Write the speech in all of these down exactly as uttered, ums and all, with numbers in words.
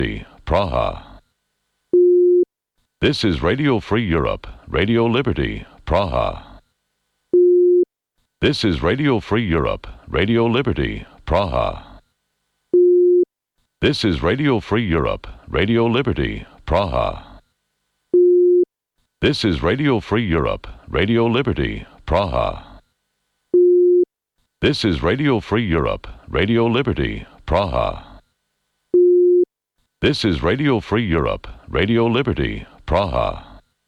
Praha. This is Radio Free Europe, Radio Liberty, Praha. This is Radio Free Europe, Radio Liberty, Praha. This is Radio Free Europe, Radio Liberty, Praha. This is Radio Free Europe, Radio Liberty, Praha. This is Radio Free Europe, Radio Liberty, Praha. This is Radio Free Europe, Radio Liberty, Praha.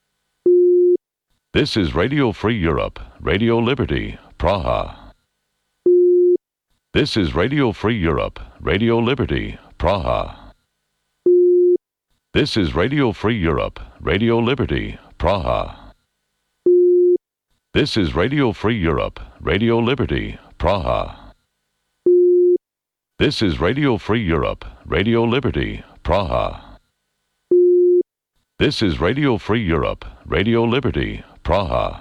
This is Radio Free Europe, Radio Liberty, Praha. This is Radio Free Europe, Radio Liberty, Praha. This is Radio Free Europe, Radio Liberty, Praha. This is Radio Free Europe, Radio Liberty, Praha. This is Radio Free Europe, Radio Liberty, Praha. This is Radio Free Europe, Radio Liberty, Praha.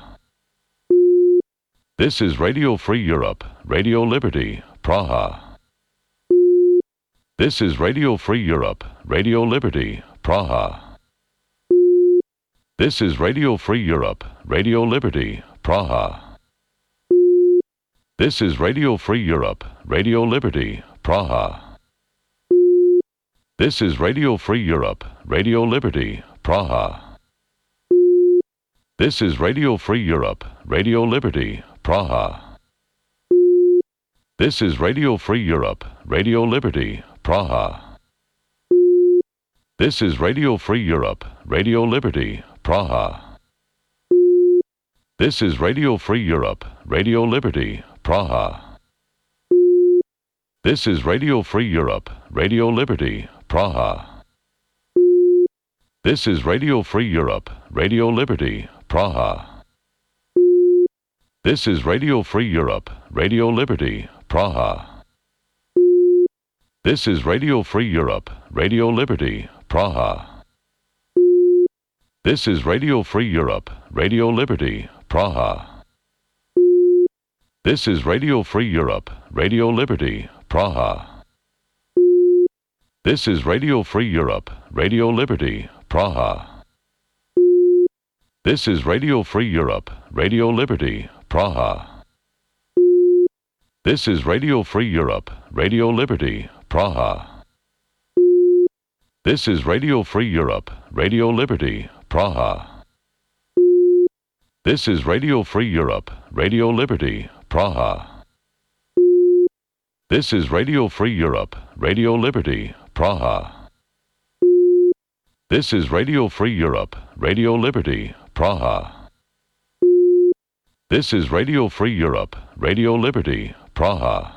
This is Radio Free Europe, Radio Liberty, Praha. This is Radio Free Europe, Radio Liberty, Praha. This is Radio Free Europe, Radio Liberty, Praha. This is Radio Free Europe, Radio Liberty, Praha. This is Radio Free Europe, Radio Liberty, Praha. This is Radio Free Europe, Radio Liberty, Praha. This is Radio Free Europe, Radio Liberty, Praha. This is Radio Free Europe, Radio Liberty, Praha. This is Radio Free Europe, Radio Liberty, Praha. This is Radio Free Europe, Radio Liberty, Praha. This is Radio Free Europe, Radio Liberty, Praha. This is Radio Free Europe, Radio Liberty, Praha. This is Radio Free Europe, Radio Liberty, Praha. This is Radio Free Europe, Radio Liberty, Praha. This is Radio Free Europe, Radio Liberty, Praha. This is Radio Free Europe, Radio Liberty, Praha. This is Radio Free Europe, Radio Liberty, Praha. This is Radio Free Europe, Radio Liberty, Praha. This is Radio Free Europe, Radio Liberty, Praha. This is Radio Free Europe, Radio Liberty, Praha. This is Radio Free Europe, Radio Liberty, Praha. This is Radio Free Europe, Radio Liberty, Praha. This is Radio Free Europe, Radio Liberty, Praha.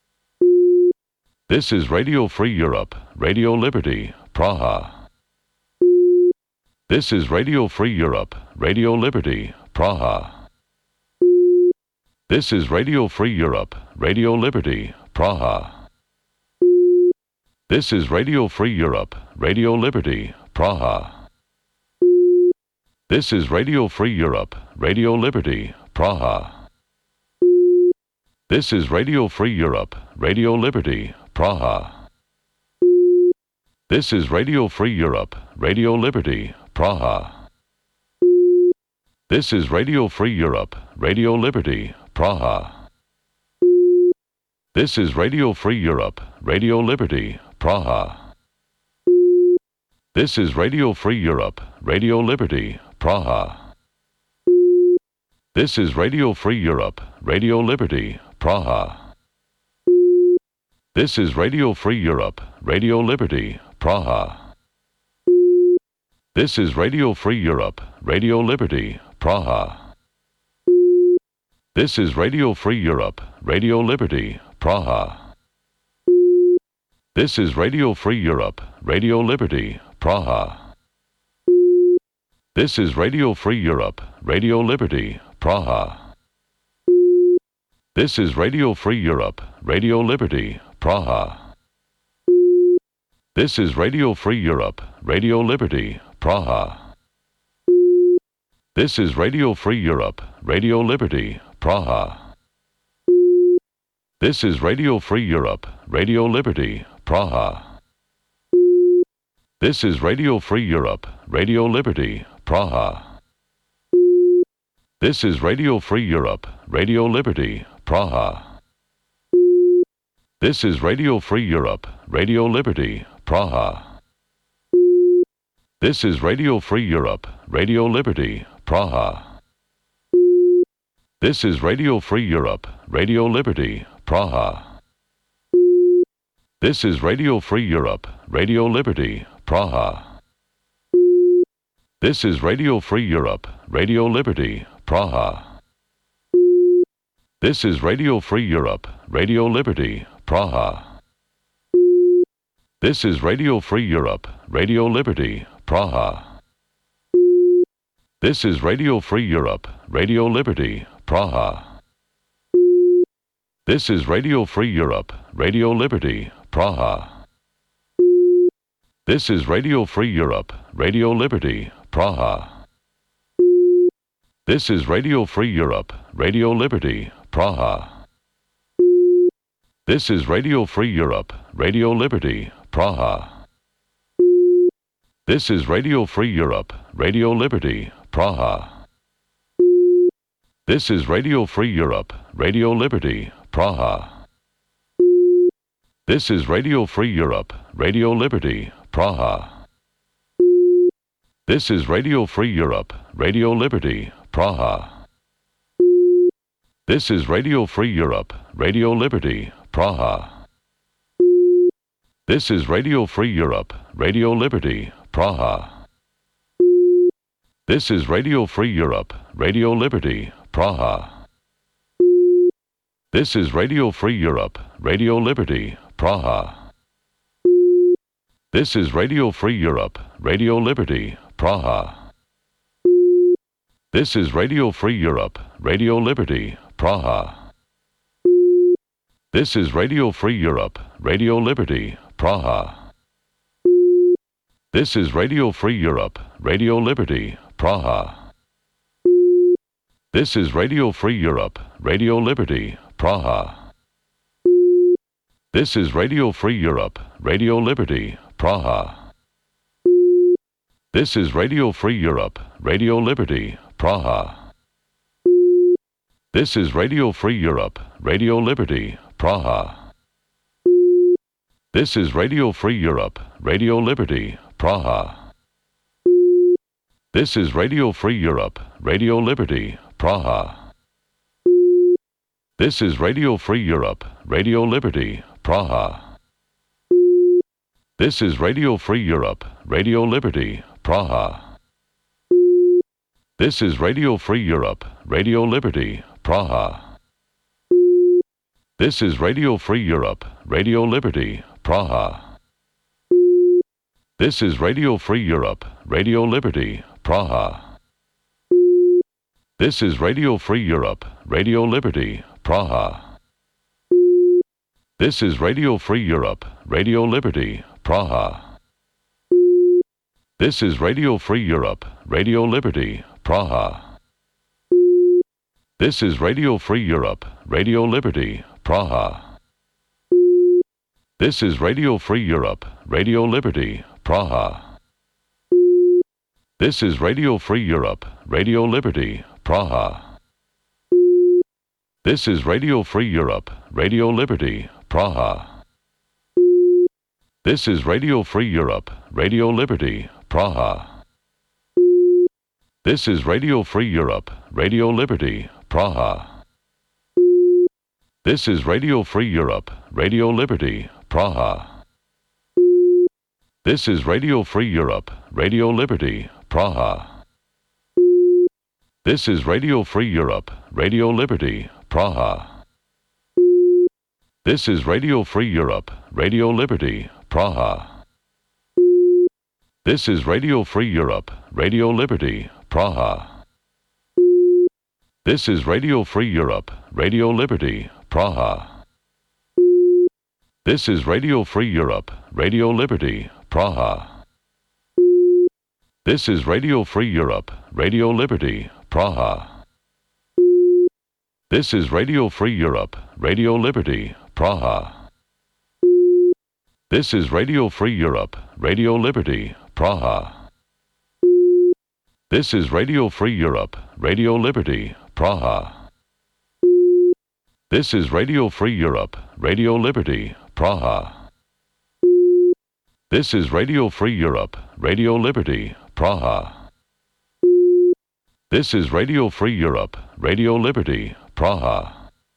This is Radio Free Europe, Radio Liberty, Praha. This is Radio Free Europe, Radio Liberty, Praha. This is Radio Free Europe, Radio Liberty, Praha. This is Radio Free Europe, Radio Liberty, Praha. This is Radio Free Europe, Radio Liberty, Praha. This is Radio Free Europe, Radio Liberty, Praha. This is Radio Free Europe, Radio Liberty, Praha. This is Radio Free Europe, Radio Liberty, Praha. This is Radio Free Europe, Radio Liberty, Praha. This is Radio Free Europe, Radio Liberty, Praha. This is Radio Free Europe, Radio Liberty, Praha. This is Radio Free Europe, Radio Liberty, Praha. This is Radio Free Europe, Radio Liberty, Praha. This is Radio Free Europe, Radio Liberty, Praha. This is Radio Free Europe, Radio Liberty, Praha. This is Radio Free Europe, Radio Liberty, Praha. This is Radio Free Europe, Radio Liberty, Praha. This is Radio Free Europe, Radio Liberty, Praha. This is Radio Free Europe, Radio Liberty, Praha. This is Radio Free Europe, Radio Liberty, Praha. This is Radio Free Europe, Radio Liberty, Praha. This is Radio Free Europe, Radio Liberty, Praha. This is Radio Free Europe, Radio Liberty, Praha. This is Radio Free Europe, Radio Liberty, Praha. This is Radio Free Europe, Radio Liberty, Praha. This is Radio Free Europe, Radio Liberty, Praha. This is Radio Free Europe, Radio Liberty, Praha. This is Radio Free Europe, Radio Liberty, Praha. This is Radio Free Europe, Radio Liberty, Praha. This is Radio Free Europe, Radio Liberty, Praha. This is Radio Free Europe, Radio Liberty, Praha. This is Radio Free Europe, Radio Liberty, Praha. This is Radio Free Europe, Radio Liberty, Praha. This is Radio Free Europe, Radio Liberty, Praha. This is Radio Free Europe, Radio Liberty, Praha. This is Radio Free Europe, Radio Liberty, Praha. This is Radio Free Europe, Radio Liberty, Praha. This is Radio Free Europe, Radio Liberty, Praha. This is Radio Free Europe, Radio Liberty, Praha. This is Radio Free Europe, Radio Liberty, Praha. This is Radio Free Europe, Radio Liberty, Praha. This is Radio Free Europe, Radio Liberty, Praha. This is Radio Free Europe, Radio Liberty, Praha. This is Radio Free Europe, Radio Liberty, Praha. This is Radio Free Europe, Radio Liberty, Praha. This is Radio Free Europe, Radio Liberty, Praha. This is Radio Free Europe, Radio Liberty, Praha. This is Radio Free Europe, Radio Liberty, Praha. This is Radio Free Europe, Radio Liberty, Praha. This is Radio Free Europe, Radio Liberty, Praha. This is Radio Free Europe, Radio Liberty, Praha. This is Radio Free Europe, Radio Liberty, Praha. This is Radio Free Europe, Radio Liberty, Praha. This is Radio Free Europe, Radio Liberty, Praha. This is Radio Free Europe, Radio Liberty, Praha. This is Radio Free Europe, Radio Liberty, Praha. This is Radio Free Europe, Radio Liberty, Praha. This is Radio Free Europe, Radio Liberty, Praha. This is Radio Free Europe, Radio Liberty, Praha. This is Radio Free Europe, Radio Liberty, Praha. This is Radio Free Europe, Radio Liberty, Praha. This is Radio Free Europe, Radio Liberty, Praha. This is Radio Free Europe, Radio Liberty, Praha. This is Radio Free Europe, Radio Liberty, Praha. This is Radio Free Europe, Radio Liberty, Praha. This is Radio Free Europe, Radio Liberty, Praha. This is Radio Free Europe, Radio Liberty, Praha. This is Radio Free Europe, Radio Liberty, Praha. This is Radio Free Europe, Radio Liberty, Praha. This is Radio Free Europe, Radio Liberty, Praha. This is Radio Free Europe, Radio Liberty, Praha. This is Radio Free Europe, Radio Liberty, Praha. This is Radio Free Europe, Radio Liberty, Praha. This is Radio Free Europe, Radio Liberty, Praha. This is Radio Free Europe, Radio Liberty, Praha. This is Radio Free Europe, Radio Liberty, Praha. This is Radio Free Europe, Radio Liberty, Praha. This is Radio Free Europe, Radio Liberty, Praha. This is Radio Free Europe, Radio Liberty, Praha. This is Radio Free Europe, Radio Liberty, Praha.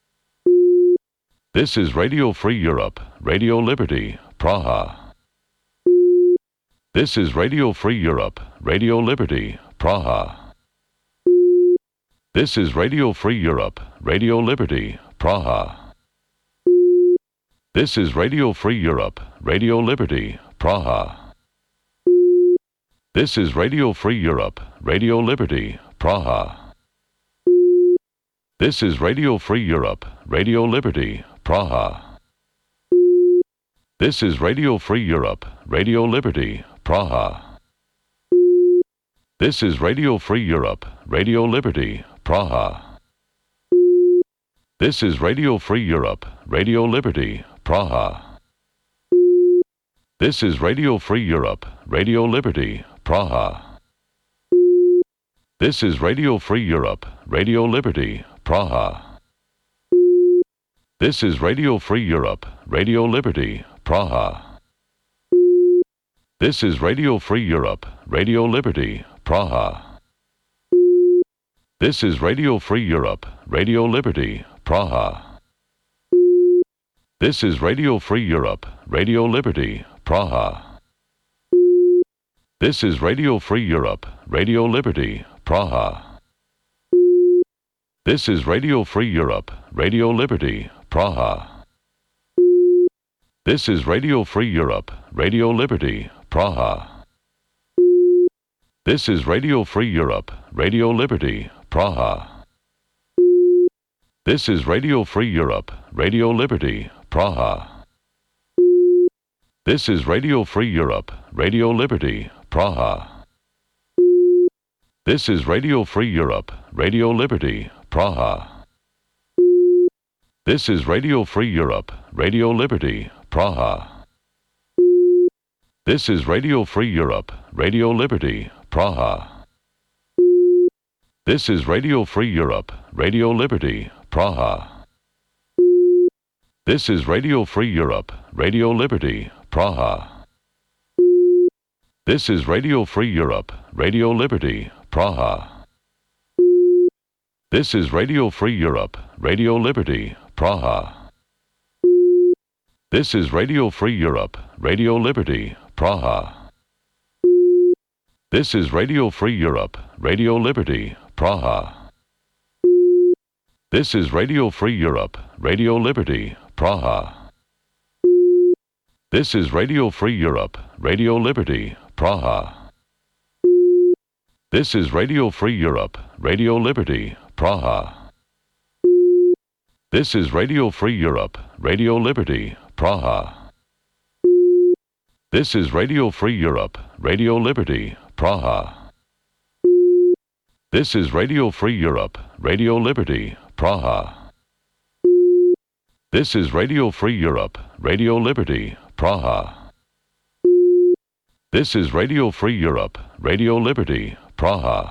This is Radio Free Europe, Radio Liberty, Praha. This is Radio Free Europe, Radio Liberty, Praha. This is Radio Free Europe, Radio Liberty, Praha. This is Radio Free Europe, Radio Liberty, Praha. This is Radio Free Europe, Radio Liberty, Praha. This is Radio Free Europe, Radio Liberty, Praha. This is Radio Free Europe, Radio Liberty, Praha. This is Radio Free Europe, Radio Liberty, Praha. This is Radio Free Europe, Radio Liberty, Praha. This is Radio Free Europe, Radio Liberty, Praha. This is Radio Free Europe, Radio Liberty, Praha. This is Radio Free Europe, Radio Liberty, Praha. This is Radio Free Europe, Radio Liberty, Praha. This is Radio Free Europe, Radio Liberty, Praha. This is Radio Free Europe, Radio Liberty, Praha. This is Radio Free Europe, Radio Liberty, Praha. This is Radio Free Europe, Radio Liberty, Praha. This is Radio Free Europe, Radio Liberty, Praha. This is Radio Free Europe, Radio Liberty, Praha. This is Radio Free Europe, Radio Liberty, Praha. This is Radio Free Europe, Radio Liberty, Praha. This is Radio Free Europe, Radio Liberty, Praha. This is Radio Free Europe, Radio Liberty, Praha. This is Radio Free Europe, Radio Liberty, Praha. This is Radio Free Europe, Radio Liberty, Praha. This is Radio Free Europe, Radio Liberty, Praha. This is Radio Free Europe, Radio Liberty, Praha. This is Radio Free Europe, Radio Liberty, Praha. This is Radio Free Europe, Radio Liberty, Praha. This is Radio Free Europe, Radio Liberty, Praha. This is Radio Free Europe, Radio Liberty, Praha. This is Radio Free Europe, Radio Liberty, Praha. This is Radio Free Europe, Radio Liberty, Praha. This is Radio Free Europe, Radio Liberty, Praha. This is Radio Free Europe, Radio Liberty, Praha. This is Radio Free Europe, Radio Liberty, Praha. This is Radio Free Europe, Radio Liberty, Praha. This is Radio Free Europe, Radio Liberty, Praha.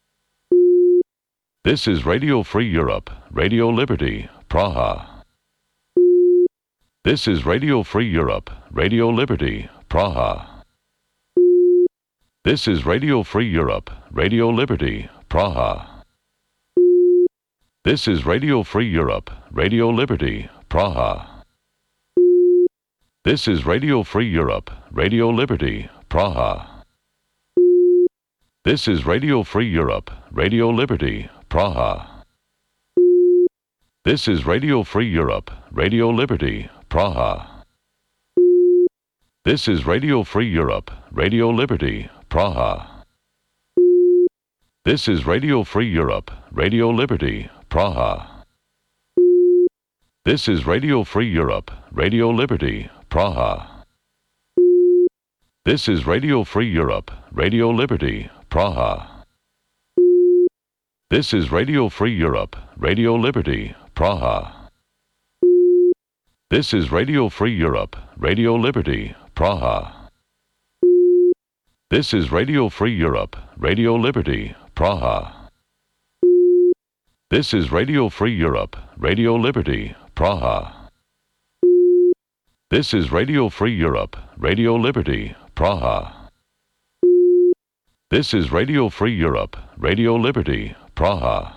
This is Radio Free Europe, Radio Liberty, Praha. This is Radio Free Europe, Radio Liberty, Praha. This is Radio Free Europe, Radio Liberty, Praha. This is Radio Free Europe, Radio Liberty, Praha. This is Radio Free Europe, Radio Liberty, Praha. This is Radio Free Europe, Radio Liberty, Praha. This is Radio Free Europe, Radio Liberty, Praha. This is Radio Free Europe, Radio Liberty, Praha. This is Radio Free Europe, Radio Liberty, Praha. This is Radio Free Europe, Radio Liberty, Praha. This is Radio Free Europe, Radio Liberty, Praha. This is Radio Free Europe, Radio Liberty, Praha. This is Radio Free Europe, Radio Liberty, Praha. This is Radio Free Europe, Radio Liberty, Praha. This is Radio Free Europe, Radio Liberty, Praha. This is Radio Free Europe, Radio Liberty, Praha. This is Radio Free Europe, Radio Liberty, Praha.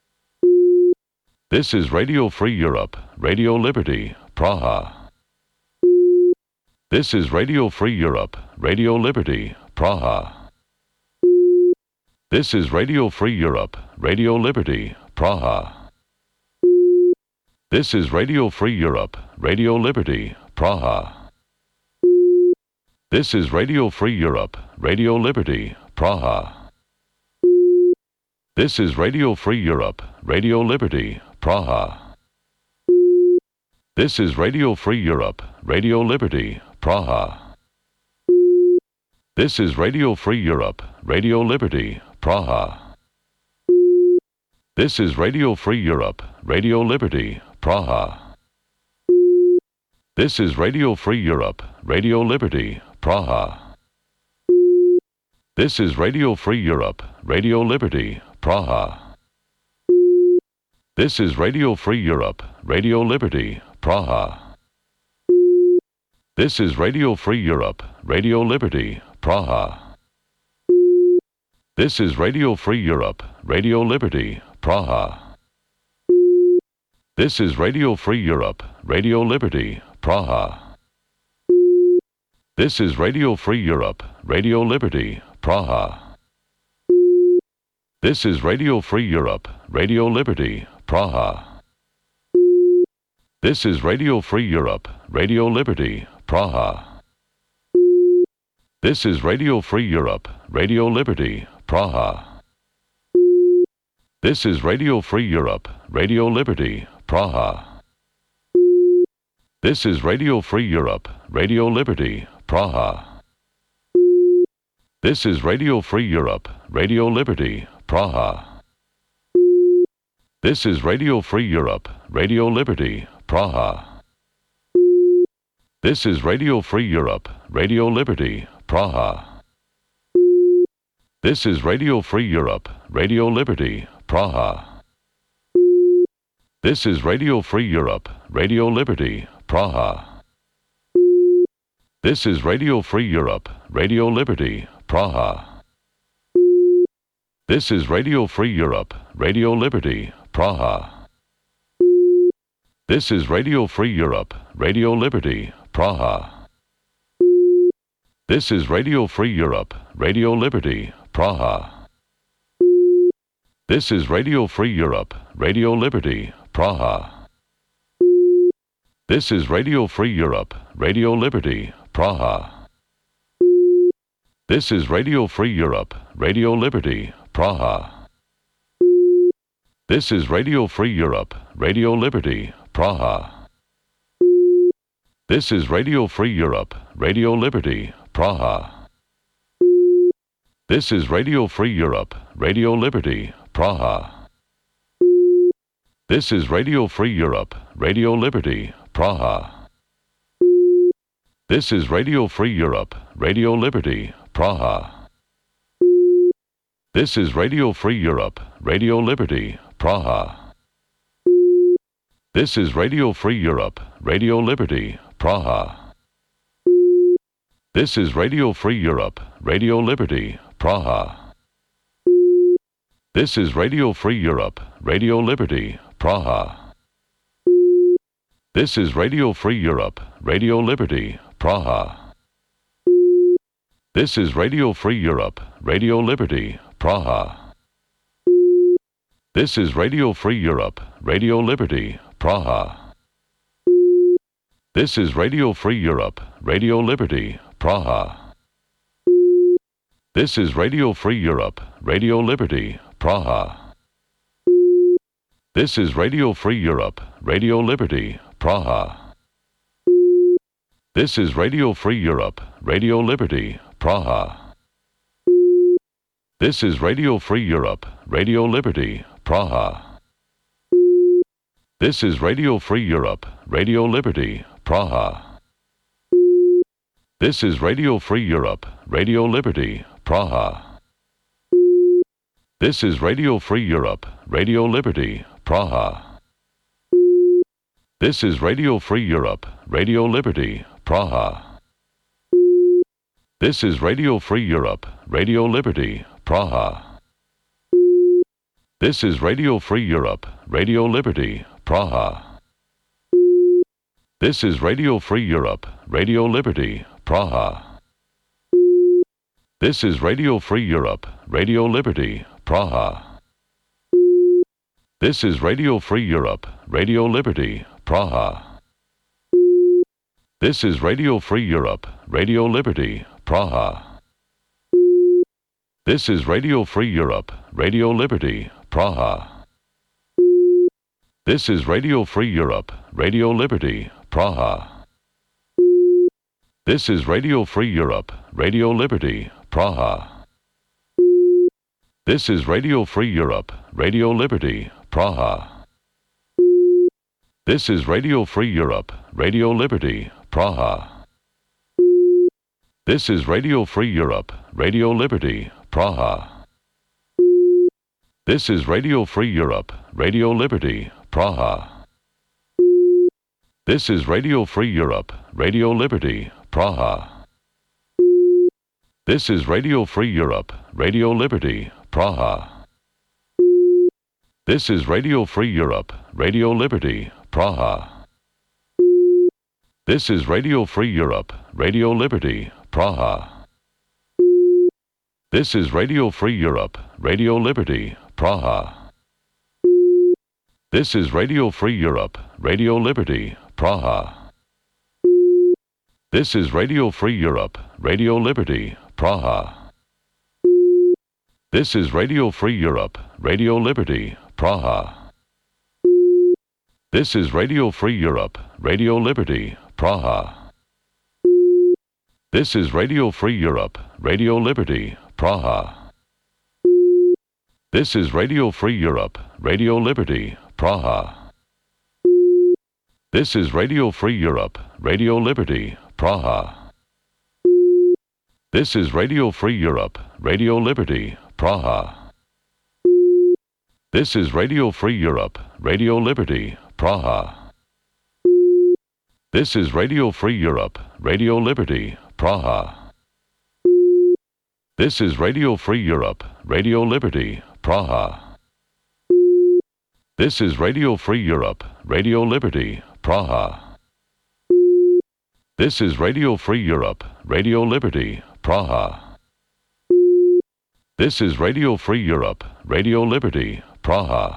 This is Radio Free Europe, Radio Liberty, Praha. This is Radio Free Europe, Radio Liberty, Praha. This is Radio Free Europe, Radio Liberty, Praha. This is Radio Free Europe, Radio Liberty, Praha. This is Radio Free Europe, Radio Liberty, Praha. This is Radio Free Europe, Radio Liberty, Praha. This is Radio Free Europe, Radio Liberty, Praha. This is Radio Free Europe, Radio Liberty, Praha. This is Radio Free Europe, Radio Liberty, Praha. This is Radio Free Europe, Radio Liberty, Praha. This is Radio Free Europe, Radio Liberty, Praha. This is Radio Free Europe, Radio Liberty, Praha. This is Radio Free Europe, Radio Liberty, Praha. This is Radio Free Europe, Radio Liberty, Praha. This is Radio Free Europe, Radio Liberty, Praha. This is Radio Free Europe, Radio Liberty, Praha. This is Radio Free Europe, Radio Liberty, Praha. This is Radio Free Europe, Radio Liberty, Praha. This is Radio Free Europe, Radio Liberty, Praha. This is Radio Free Europe, Radio Liberty, Praha. This is Radio Free Europe, Radio Liberty, Praha. This is Radio Free Europe, Radio Liberty, Praha. This is Radio Free Europe, Radio Liberty, Praha. This is Radio Free Europe, Radio Liberty, Praha. This is Radio Free Europe, Radio Liberty, Praha. This is Radio Free Europe, Radio Liberty, Praha. This is Radio Free Europe, Radio Liberty, Praha. This is Radio Free Europe, Radio Liberty, Praha. This is Radio Free Europe, Radio Liberty, Praha. This is Radio Free Europe, Radio Liberty, Praha. This is Radio Free Europe, Radio Liberty, Praha. This is Radio Free Europe, Radio Liberty, Praha. This is Radio Free Europe, Radio Liberty, Praha. This is Radio Free Europe, Radio Liberty, Praha. This is Radio Free Europe, Radio Liberty, Praha. This is Radio Free Europe, Radio Liberty, Praha. This is Radio Free Europe, Radio Liberty, Praha. This is Radio Free Europe, Radio Liberty, Praha. This is Radio Free Europe, Radio Liberty, Praha. This is Radio Free Europe, Radio Liberty, Praha. This is Radio Free Europe, Radio Liberty, Praha. This is Radio Free Europe, Radio Liberty, Praha. This is Radio Free Europe, Radio Liberty, Praha. This is Radio Free Europe, Radio Liberty, Praha. This is Radio Free Europe, Radio Liberty, Praha. This is Radio Free Europe, Radio Liberty, Praha. This is Radio Free Europe, Radio Liberty, Praha. This is Radio Free Europe, Radio Liberty, Praha. This is Radio Free Europe, Radio Liberty, Praha. This is Radio Free Europe, Radio Liberty, Praha. This is Radio Free Europe, Radio Liberty, Praha. This is Radio Free Europe, Radio Liberty, Praha. This is Radio Free Europe, Radio Liberty, Praha. This is Radio Free Europe, Radio Liberty, Praha. This is Radio Free Europe, Radio Liberty, Praha. This is Radio Free Europe, Radio Liberty, Praha. This is Radio Free Europe, Radio Liberty, Praha. This is Radio Free Europe, Radio Liberty, Praha. This is Radio Free Europe, Radio Liberty, Praha. This is Radio Free Europe, Radio Liberty, Praha. This is Radio Free Europe, Radio Liberty, Praha. This is Radio Free Europe, Radio Liberty, Praha. This is Radio Free Europe, Radio Liberty, Praha. This is Radio Free Europe, Radio Liberty, Praha. This is Radio Free Europe, Radio Liberty, Praha. This is Radio Free Europe, Radio Liberty, Praha. This is Radio Free Europe, Radio Liberty, Praha. This is Radio Free Europe, Radio Liberty, Praha. This is Radio Free Europe, Radio Liberty, Praha. This is Radio Free Europe, Radio Liberty, Praha. This is Radio Free Europe, Radio Liberty, Praha. This is Radio Free Europe, Radio Liberty, Praha. This is Radio Free Europe, Radio Liberty, Praha. This is Radio Free Europe, Radio Liberty, Praha. This is Radio Free Europe, Radio Liberty, Praha. This is Radio Free Europe, Radio Liberty, Praha. This is Radio Free Europe, Radio Liberty, Praha. This is Radio Free Europe, Radio Liberty, Praha. This is Radio Free Europe, Radio Liberty, Praha. This is Radio Free Europe, Radio Liberty, Praha. This is Radio Free Europe, Radio Liberty, Praha. This is Radio Free Europe, Radio Liberty, Praha. This is Radio Free Europe, Radio Liberty, Praha. This is Radio Free Europe, Radio Liberty, Praha. This is Radio Free Europe, Radio Liberty, Praha. This is Radio Free Europe, Radio Liberty, Praha.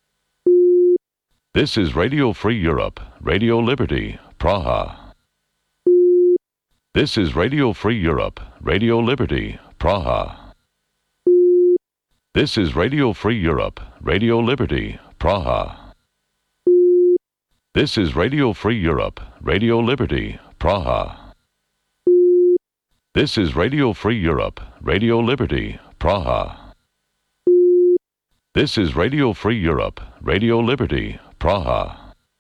This is Radio Free Europe, Radio Liberty, Praha. This is Radio Free Europe, Radio Liberty, Praha. This is Radio Free Europe, Radio Liberty, Praha. This is Radio Free Europe, Radio Liberty, Praha. This is Radio Free Europe, Radio Liberty, Praha. This is Radio Free Europe, Radio Liberty, Praha.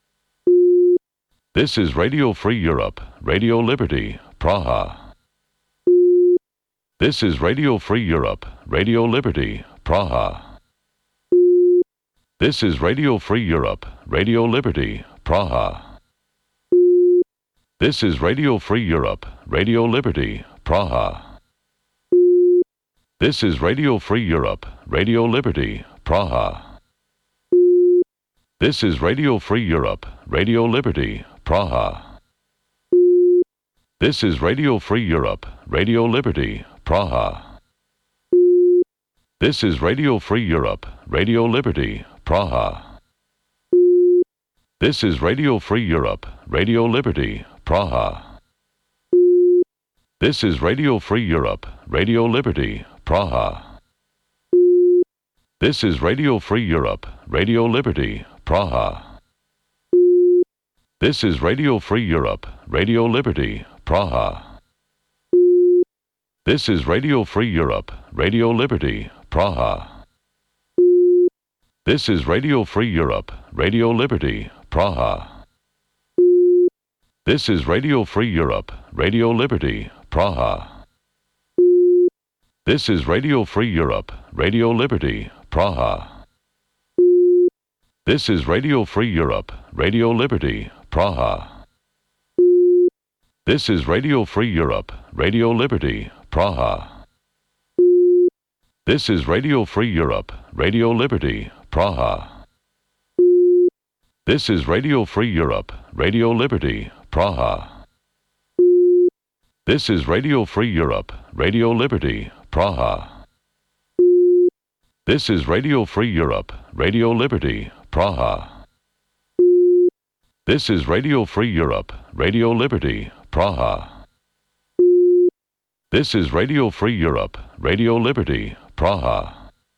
This is Radio Free Europe, Radio Liberty, Praha. This is Radio Free Europe, Radio Liberty, Praha. This is Radio Free Europe, Radio Liberty, Praha. This is Radio Free Europe, Radio Liberty, Praha. This is Radio Free Europe, Radio Liberty, Praha. This is Radio Free Europe, Radio Liberty, Praha. This is Radio Free Europe, Radio Liberty, Praha. This is Radio Free Europe, Radio Liberty, Praha. This is Radio Free Europe, Radio Liberty, Praha. This is Radio Free Europe, Radio Liberty, Praha. This is Radio Free Europe, Radio Liberty, Praha. This is Radio Free Europe, Radio Liberty, Praha. This is Radio Free Europe, Radio Liberty, Praha. This is Radio Free Europe, Radio Liberty, Praha. This is Radio Free Europe, Radio Liberty, Praha. This is Radio Free Europe, Radio Liberty, Praha. This is Radio Free Europe, Radio Liberty, Praha. This is Radio Free Europe, Radio Liberty, Praha. This is Radio Free Europe, Radio Liberty, Praha. This is Radio Free Europe, Radio Liberty, Praha. This is Radio Free Europe, Radio Liberty, Praha. This is Radio Free Europe, Radio Liberty, Praha. This is Radio Free Europe, Radio Liberty, Praha. This is Radio Free Europe, Radio Liberty, Praha.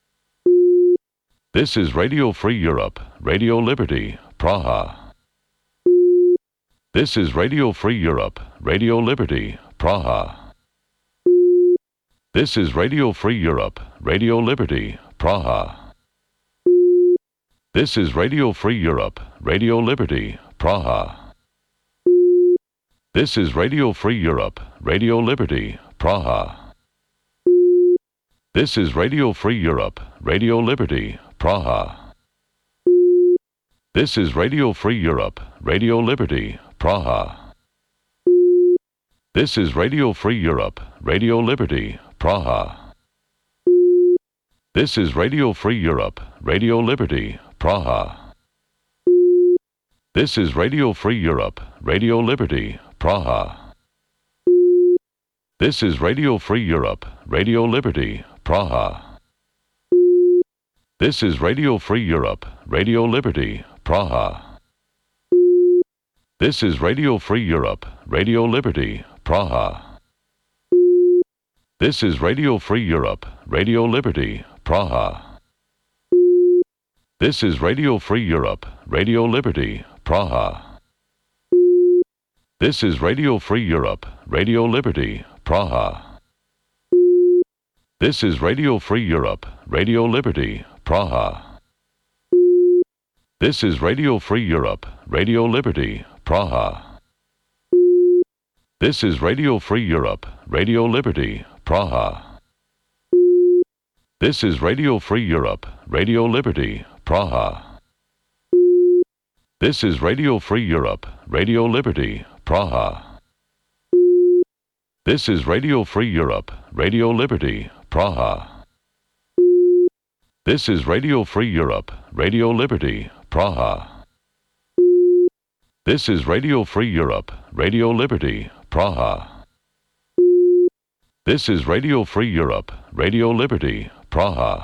This is Radio Free Europe, Radio Liberty, Praha. This is Radio Free Europe, Radio Liberty, Praha. This is Radio Free Europe, Radio Liberty, Praha. This is Radio Free Europe, Radio Liberty, Praha. This is Radio Free Europe, Radio Liberty, Praha. This is Radio Free Europe, Radio Liberty, Praha. This is Radio Free Europe, Radio Liberty, Praha. This is Radio Free Europe, Radio Liberty, Praha. This is Radio Free Europe, Radio Liberty, Praha. This is Radio Free Europe, Radio Liberty, Praha. This is Radio Free Europe, Radio Liberty, Praha. This is Radio Free Europe, Radio Liberty, Praha. This is Radio Free Europe, Radio Liberty, Praha. This is Radio Free Europe, Radio Liberty, Praha. This is Radio Free Europe, Radio Liberty, Praha. This is Radio Free Europe, Radio Liberty, Praha. This is Radio Free Europe, Radio Liberty, Praha. This is Radio Free Europe, Radio Liberty, Praha. This is Radio Free Europe, Radio Liberty, Praha. This is Radio Free Europe, Radio Liberty, Praha. This is Radio Free Europe, Radio Liberty, Praha. This is Radio Free Europe, Radio Liberty, Praha. This is Radio Free Europe, Radio Liberty, Praha. This is Radio Free Europe, Radio Liberty, Praha. This is Radio Free Europe, Radio Liberty, Praha.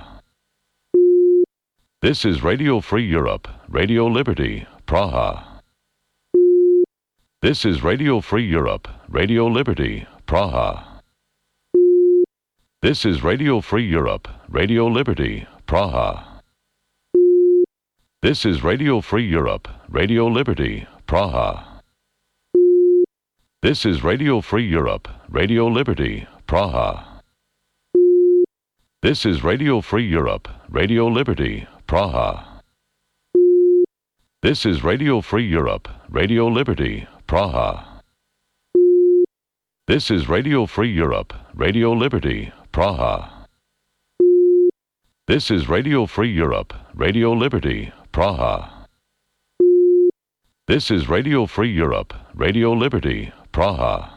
This is Radio Free Europe, Radio Liberty, Praha. This is Radio Free Europe, Radio Liberty, Praha. This is Radio Free Europe, Radio Liberty, Praha. This is Radio Free Europe, Radio Liberty, Praha. This is Radio Free Europe, Radio Liberty, Praha. This is Radio Free Europe, Radio Liberty, Praha. This is Radio Free Europe, Radio Liberty, Praha. This is Radio Free Europe, Radio Liberty, Praha. This is Radio Free Europe, Radio Liberty, Praha. This is Radio Free Europe, Radio Liberty, Praha.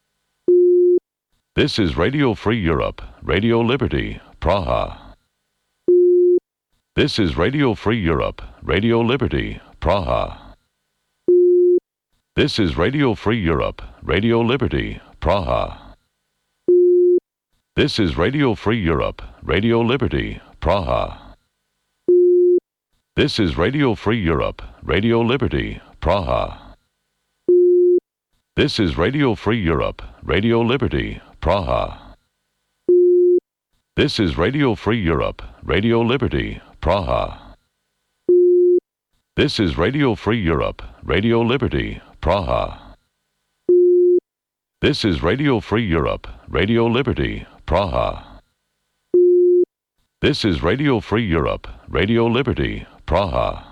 This is Radio Free Europe, Radio Liberty, Praha. This is Radio Free Europe, Radio Liberty, Praha. This is Radio Free Europe, Radio Liberty, Praha. This is Radio Free Europe, Radio Liberty, Praha. This is Radio Free Europe, Radio Liberty, Praha. This is Radio Free Europe, Radio Liberty, Praha. This is Radio Free Europe, Radio Liberty, Praha. This is Radio Free Europe, Radio Liberty, Praha. This is Radio Free Europe, Radio Liberty, Praha. This is Radio Free Europe, Radio Liberty, Praha.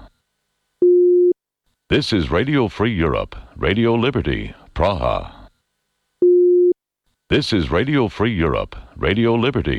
This is Radio Free Europe, Radio Liberty, Praha. This is Radio Free Europe, Radio Liberty.